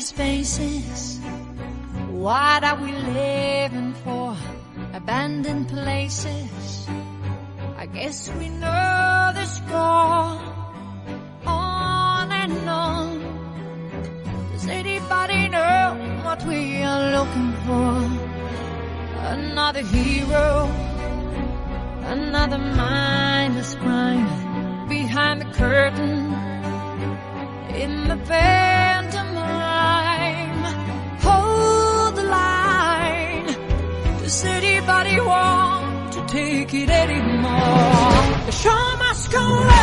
spaces. What are we living for? Abandoned places. I guess we know the score. On and on. Does anybody know what we are looking for? Another hero, another mindless crime. Behind the curtain, in the pantomime. Hold the line. Does anybody want to take it anymore? The show must go on.